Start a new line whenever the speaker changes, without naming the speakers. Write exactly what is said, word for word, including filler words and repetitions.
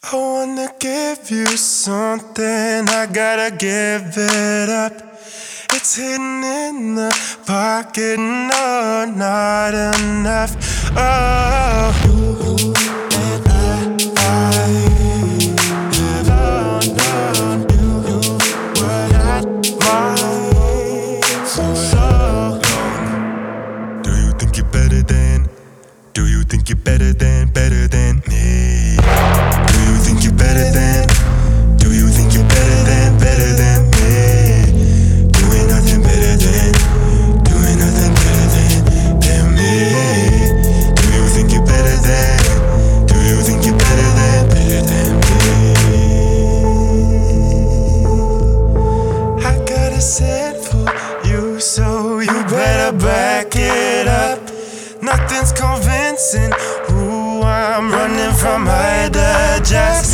I wanna give you something, I gotta give it up. It's hidden in the pocket, no, not enough. Oh, you and I, I have known you were not mine for so long. Do you think you're better than? Do you think you're better than, better than me? Do you think you're better than? Do you think you're better than, better than me? Doing nothing better than, doing nothing better than, than me. Do you think you're better than? Do you think you're better than, better than me? I got a set for you, so you better back it up. Nothing's convincing who I'm running from, either just